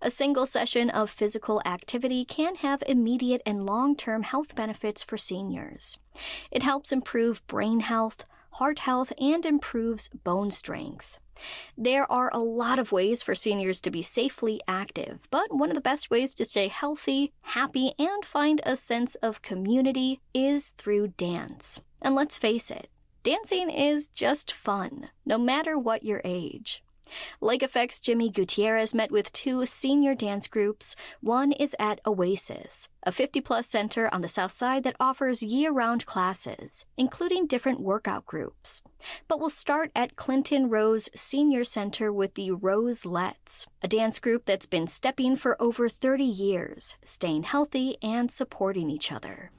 A single session of physical activity can have immediate and long-term health benefits for seniors. It helps improve brain health, heart health, and improves bone strength. There are a lot of ways for seniors to be safely active, but one of the best ways to stay healthy, happy, and find a sense of community is through dance. And let's face it, dancing is just fun, no matter what your age. Lake Effect's Jimmy Gutierrez met with two senior dance groups. One is at Oasis, a 50-plus center on the south side that offers year-round classes, including different workout groups. But we'll start at Clinton Rose Senior Center with the Roselets, a dance group that's been stepping for over 30 years, staying healthy and supporting each other.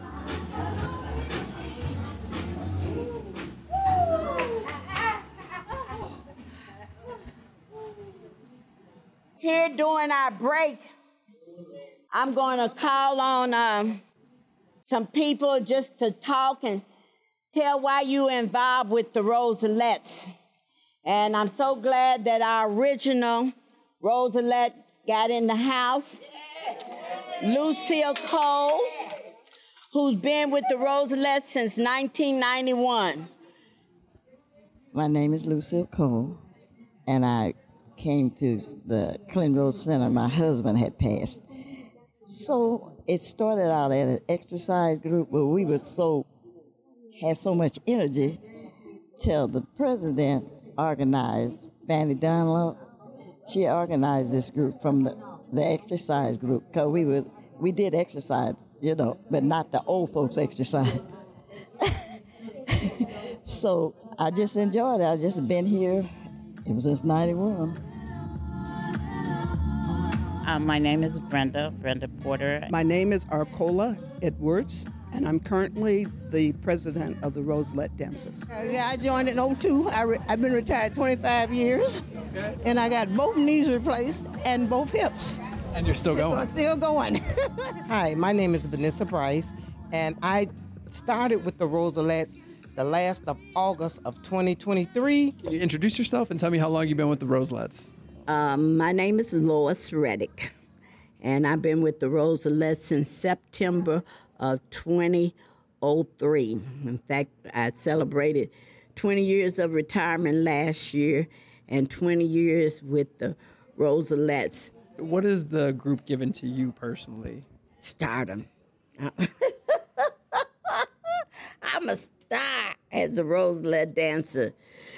Here during our break, I'm going to call on some people just to talk and tell why you involved with the Roselettes. And I'm so glad that our original Roselette got in the house. Lucille Cole, who's been with the Roselettes since 1991. My name is Lucille Cole, and I came to the Clinton Rose Center. My husband had passed. So it started out at an exercise group where we had so much energy till the president organized, Fanny Dunlop. She organized this group from the exercise group, because we did exercise, but not the old folks exercise. So I just enjoyed it. I just been here since 91. My name is Brenda Porter. My name is Arcola Edwards, and I'm currently the president of the Roselette Dancers. I joined in '02. I've been retired 25 years, and I got both knees replaced and both hips. And you're still going? I'm still going. Hi, my name is Vanessa Bryce, and I started with the Roselettes the last of August of 2023. Can you introduce yourself and tell me how long you've been with the Roselettes? My name is Lois Reddick, and I've been with the Roselettes since September of 2003. In fact, I celebrated 20 years of retirement last year and 20 years with the Roselettes. What is the group given to you personally? Stardom. I'm a star as a Roselette dancer.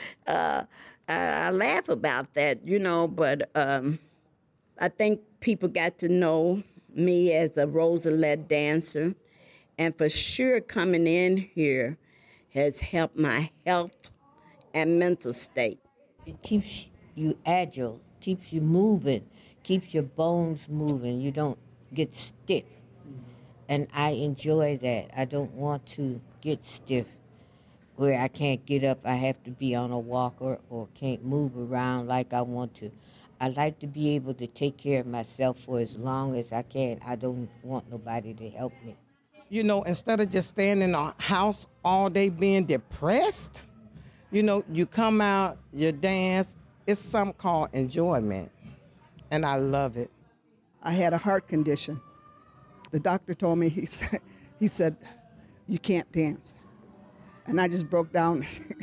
I laugh about that, but I think people got to know me as a Roselette dancer. And for sure, coming in here has helped my health and mental state. It keeps you agile, keeps you moving, keeps your bones moving. You don't get stiff. And I enjoy that. I don't want to get stiff where I can't get up, I have to be on a walker or can't move around like I want to. I like to be able to take care of myself for as long as I can. I don't want nobody to help me. Instead of just staying in the house all day being depressed, you come out, you dance. It's something called enjoyment, and I love it. I had a heart condition. The doctor told me, he said, you can't dance. And I just broke down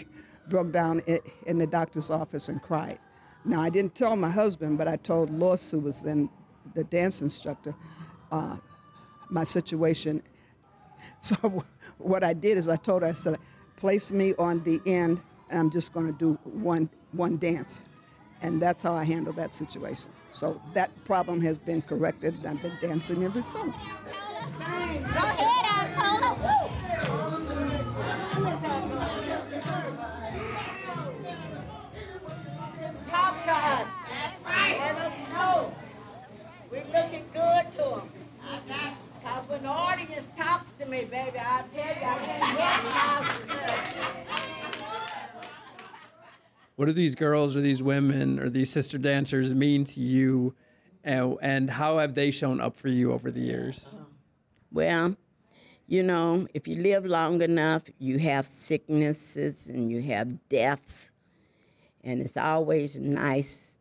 in the doctor's office and cried. Now, I didn't tell my husband, but I told Lois, who was then the dance instructor, my situation. So what I did is I told her, I said, place me on the end, and I'm just going to do one dance. And that's how I handled that situation. So that problem has been corrected, and I've been dancing ever since. Go ahead, Arcola. Talk to us. That's right. Let us know. We're looking good to them. Because when the audience talks to me, baby, I'll tell you, I can't help. What do these girls or these women or these sister dancers mean to you, and how have they shown up for you over the years? Well, if you live long enough, you have sicknesses and you have deaths. And it's always nice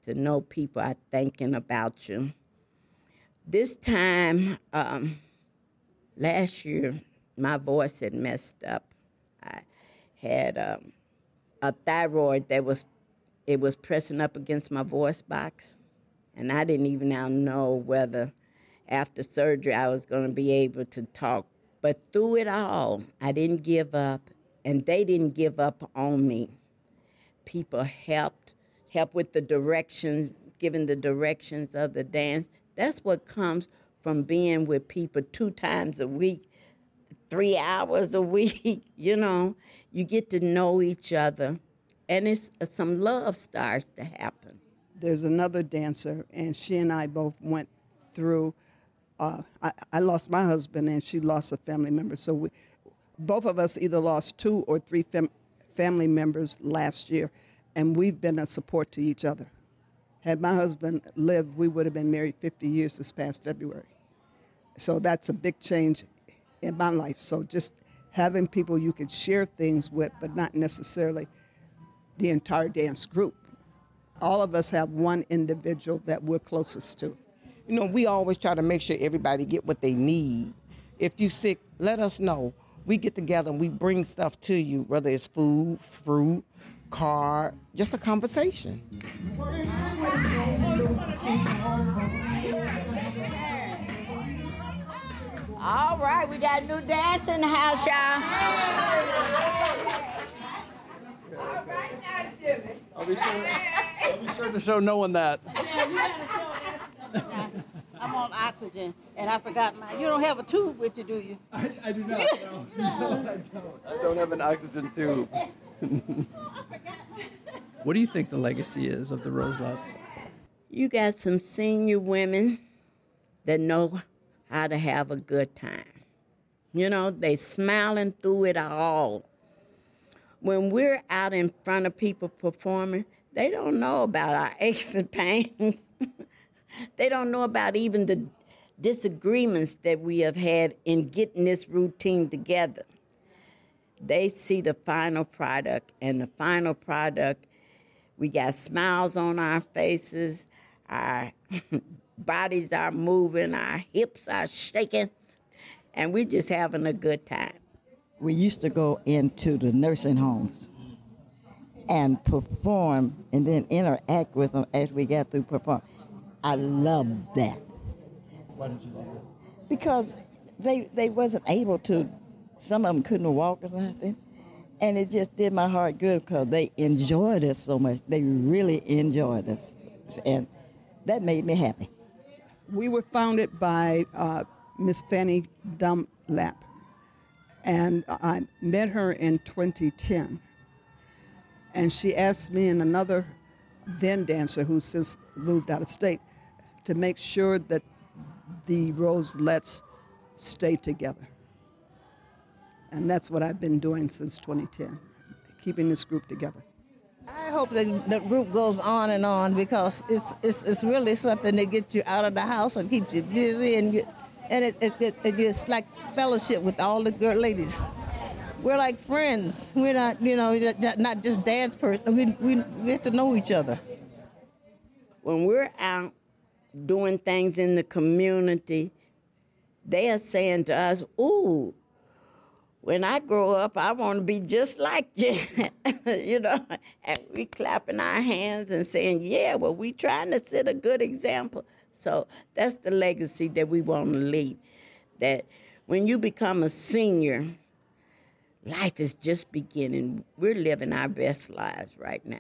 to know people are thinking about you. This time, last year, my voice had messed up. I had a thyroid that was pressing up against my voice box, and I didn't even now know whether after surgery I was going to be able to talk. But through it all, I didn't give up, and they didn't give up on me. People helped with the directions, giving the directions of the dance. That's what comes from being with people 2 times a week, 3 hours a week. You know, you get to know each other, and it's some love starts to happen. There's another dancer, and she and I both went through. I lost my husband, and she lost a family member. So both of us either lost 2 or 3 family members last year, and we've been a support to each other. Had my husband lived, we would have been married 50 years this past February. So that's a big change in my life. So just having people you could share things with, but not necessarily the entire dance group. All of us have one individual that we're closest to. You know, we always try to make sure everybody get what they need. If you sick, let us know. We get together and we bring stuff to you, whether it's food, fruit, car, just a conversation. All right, we got a new dance in the house, y'all. All right now, Jimmy. I'll be sure to show no one that. I'm on oxygen, and I forgot mine. You don't have a tube with you, do you? I do not. No, I don't. I don't have an oxygen tube. What do you think the legacy is of the Roselettes? You got some senior women that know how to have a good time. You know, they smiling through it all. When we're out in front of people performing, they don't know about our aches and pains. They don't know about even the disagreements that we have had in getting this routine together. They see the final product, and the final product, we got smiles on our faces, our bodies are moving, our hips are shaking, and we're just having a good time. We used to go into the nursing homes and perform and then interact with them as we got through performing. I love that. Why did you love it? Because they wasn't able to, some of them couldn't walk or nothing. And it just did my heart good because they enjoyed us so much. They really enjoyed us. And that made me happy. We were founded by Miss Fanny Dunlap, and I met her in 2010. And she asked me and another then dancer who since moved out of state to make sure that the Roselettes stay together. And that's what I've been doing since 2010, keeping this group together. I hope the group goes on because it's really something that gets you out of the house and keeps you busy, and it's like fellowship with all the girl ladies. We're like friends. We're not, not just dance person. We get to know each other. When we're out doing things in the community, they are saying to us, ooh, when I grow up, I want to be just like you, and we clapping our hands and saying, yeah, well, we trying to set a good example. So that's the legacy that we want to leave, that when you become a senior, life is just beginning. We're living our best lives right now.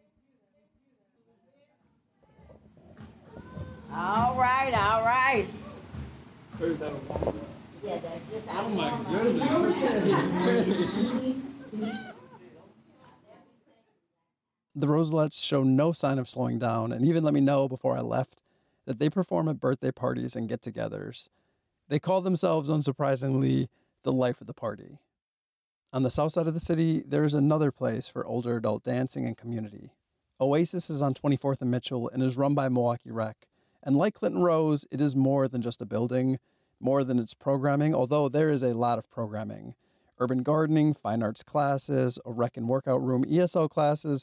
All right, all right. Yeah, that's just oh my goodness. The Roselettes show no sign of slowing down and even let me know before I left that they perform at birthday parties and get-togethers. They call themselves, unsurprisingly, the life of the party. On the south side of the city, there is another place for older adult dancing and community. Oasis is on 24th and Mitchell and is run by Milwaukee Rec. And like Clinton Rose, it is more than just a building, more than its programming, although there is a lot of programming. Urban gardening, fine arts classes, a rec and workout room, ESL classes.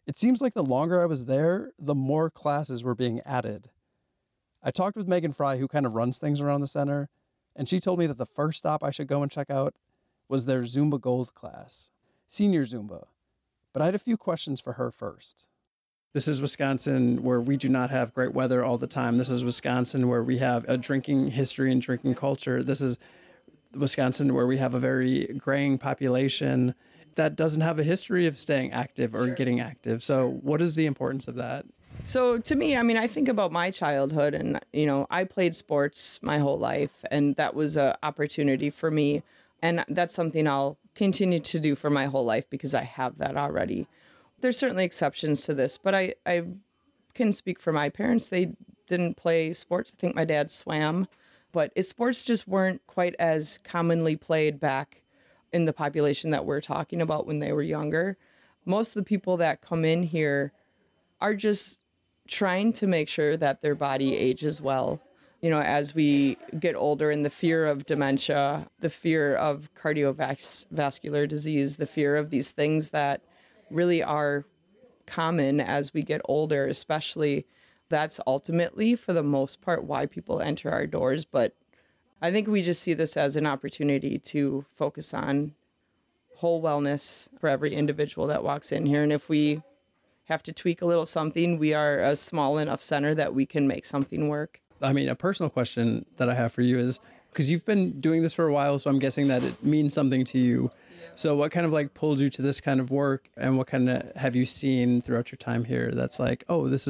It seems like the longer I was there, the more classes were being added. I talked with Megan Fry, who kind of runs things around the center, and she told me that the first stop I should go and check out was their Zumba Gold class, senior Zumba. But I had a few questions for her first. This is Wisconsin, where we do not have great weather all the time. This is Wisconsin, where we have a drinking history and drinking culture. This is Wisconsin, where we have a very graying population that doesn't have a history of staying active or getting active. So what is the importance of that? So to me, I mean, I think about my childhood and, I played sports my whole life, and that was an opportunity for me. And that's something I'll continue to do for my whole life because I have that already. There's certainly exceptions to this, but I can speak for my parents. They didn't play sports. I think my dad swam, but sports just weren't quite as commonly played back in the population that we're talking about when they were younger. Most of the people that come in here are just trying to make sure that their body ages well. As we get older, and the fear of dementia, the fear of cardiovascular disease, the fear of these things that really are common as we get older, especially, that's ultimately, for the most part, why people enter our doors. But I think we just see this as an opportunity to focus on whole wellness for every individual that walks in here. And if we have to tweak a little something, we are a small enough center that we can make something work. I mean, a personal question that I have for you is, because you've been doing this for a while, so I'm guessing that it means something to you. So what kind of pulled you to this kind of work, and what kind of have you seen throughout your time here that's this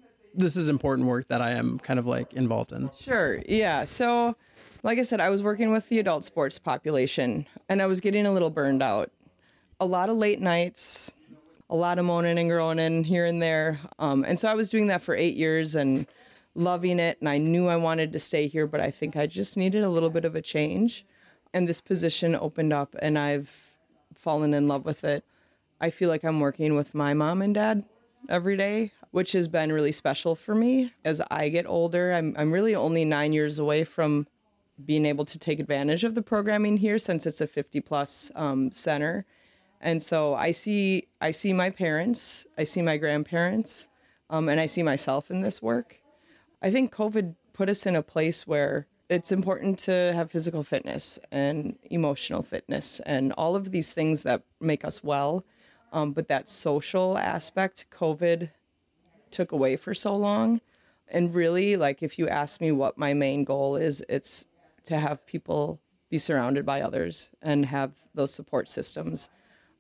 is important work that I am kind of involved in? Sure. Yeah. So like I said, I was working with the adult sports population, and I was getting a little burned out. A lot of late nights, a lot of moaning and groaning here and there. And so I was doing that for 8 years and loving it. And I knew I wanted to stay here, but I think I just needed a little bit of a change. And this position opened up, and I've fallen in love with it. I feel like I'm working with my mom and dad every day, which has been really special for me. As I get older, I'm really only 9 years away from being able to take advantage of the programming here, since it's a 50-plus center. And so I see my parents, I see my grandparents, and I see myself in this work. I think COVID put us in a place where it's important to have physical fitness and emotional fitness and all of these things that make us well. But that social aspect, COVID took away for so long. And really, if you ask me what my main goal is, it's to have people be surrounded by others and have those support systems.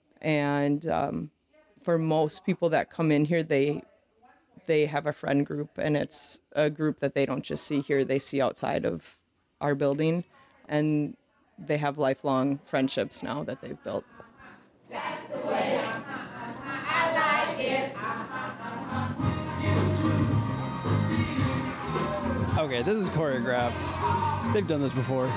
And for most people that come in here, they have a friend group, and it's a group that they don't just see here, they see outside of our building, and they have lifelong friendships now that they've built. That's the way I like it. Okay, this is choreographed. They've done this before.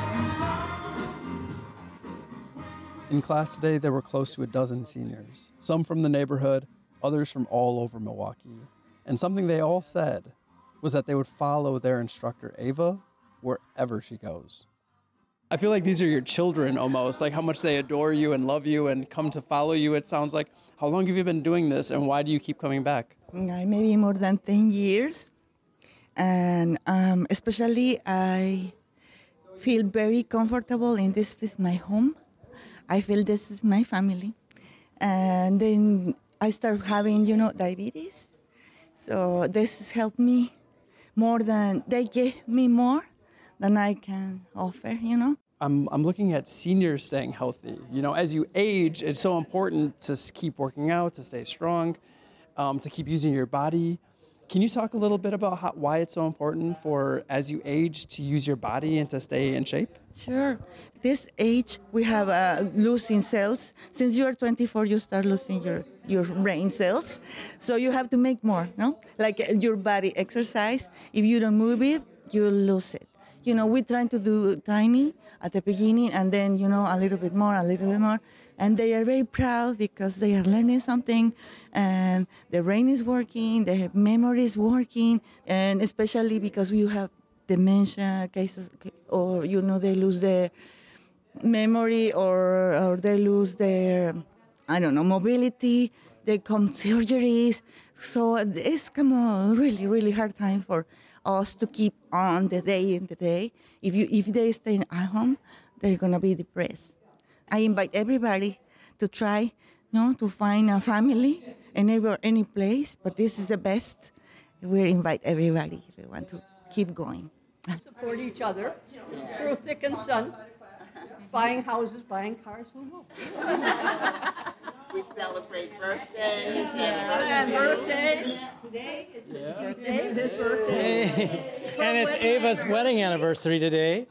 In class today, there were close to a dozen seniors, some from the neighborhood, others from all over Milwaukee. And something they all said was that they would follow their instructor, Ava, wherever she goes. I feel like these are your children almost, how much they adore you and love you and come to follow you. It sounds like, how long have you been doing this, and why do you keep coming back? Maybe more than 10 years. And especially I feel very comfortable in this is my home. I feel this is my family. And then I start having, diabetes. So this has helped me they gave me more than I can offer, I'm looking at seniors staying healthy. As you age, it's so important to keep working out, to stay strong, to keep using your body. Can you talk a little bit about why it's so important for, as you age, to use your body and to stay in shape? Sure. This age, we have losing cells. Since you are 24, you start losing your brain cells. So you have to make more, no? Your body exercise. If you don't move it, you lose it. We're trying to do tiny at the beginning, and then, a little bit more. And they are very proud because they are learning something, and their brain is working, their memory is working, and especially because you have dementia cases, or, they lose their memory, or they lose their, mobility. They come surgeries. So it's come a really, really hard time for us to keep on the day in the day. If they stay at home, they're gonna be depressed. I invite everybody to try, to find a family any place, but this is the best. We invite everybody if we want to keep going. Support each other through thick and thin. Buying houses, buying cars, who knows? We celebrate birthdays. And birthdays. Today is his birthday. And it's Ava's wedding anniversary today.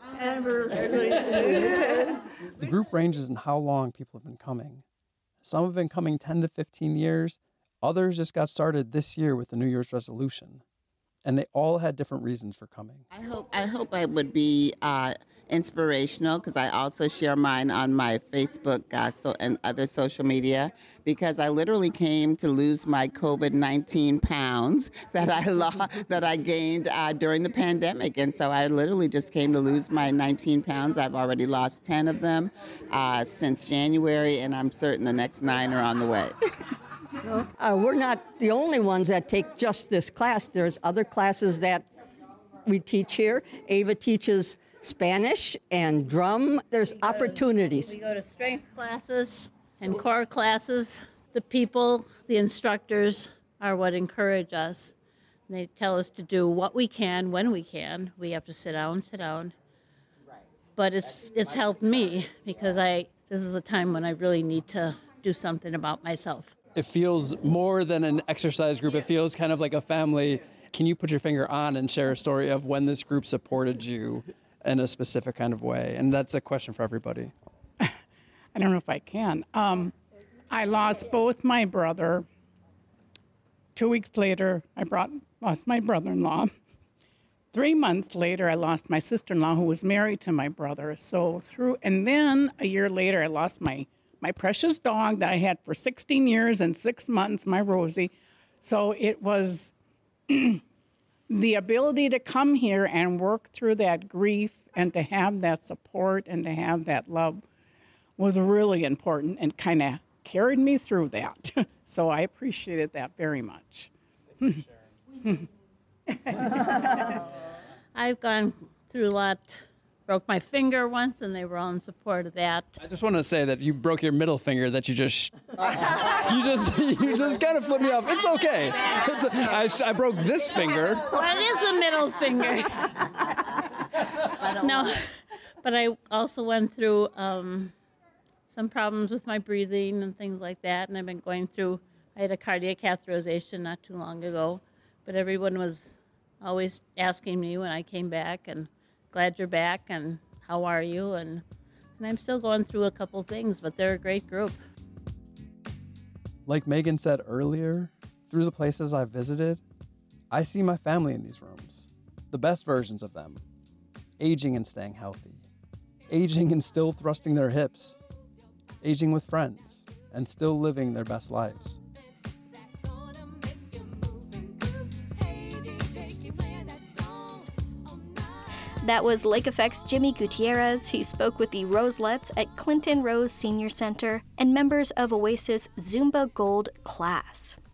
The group ranges in how long people have been coming. Some have been coming 10 to 15 years. Others just got started this year with the New Year's resolution. And they all had different reasons for coming. I hope I would be inspirational, because I also share mine on my Facebook and other social media, because I literally came to lose my COVID-19 pounds that I gained during the pandemic. And so I literally just came to lose my 19 pounds. I've already lost 10 of them since January, and I'm certain the next 9 are on the way. We're not the only ones that take just this class. There's other classes that we teach here. Ava teaches Spanish and drum. There's opportunities. We go to strength classes and core classes. The people, the instructors, are what encourage us. They tell us to do what we can when we can. We have to sit down. But it's helped me, because this is the time when I really need to do something about myself. It feels more than an exercise group. It feels kind of like a family. Can you put your finger on and share a story of when this group supported you in a specific kind of way? And that's a question for everybody. I don't know if I can. I lost both my brother. 2 weeks later, I lost my brother-in-law. 3 months later, I lost my sister-in-law, who was married to my brother. And then a year later, I lost my precious dog that I had for 16 years and 6 months, my Rosie. So it was the ability to come here and work through that grief and to have that support and to have that love was really important and kind of carried me through that. So I appreciated that very much. I've gone through a lot. Broke my finger once, and they were all in support of that. I just want to say that you broke your middle finger. That you just kind of flipped me off. It's okay. I broke this finger. What is the middle finger? No, but I also went through some problems with my breathing and things like that, and I've been going through. I had a cardiac catheterization not too long ago, but everyone was always asking me when I came back and. Glad you're back, and how are you? And I'm still going through a couple things, but they're a great group. Like Megan said earlier, through the places I've visited, I see my family in these rooms, the best versions of them, aging and staying healthy, aging and still thrusting their hips, aging with friends, and still living their best lives. That was Lake Effect's Jimmy Gutierrez. He spoke with the Roselettes at Clinton Rose Senior Center and members of Oasis Zumba Gold class.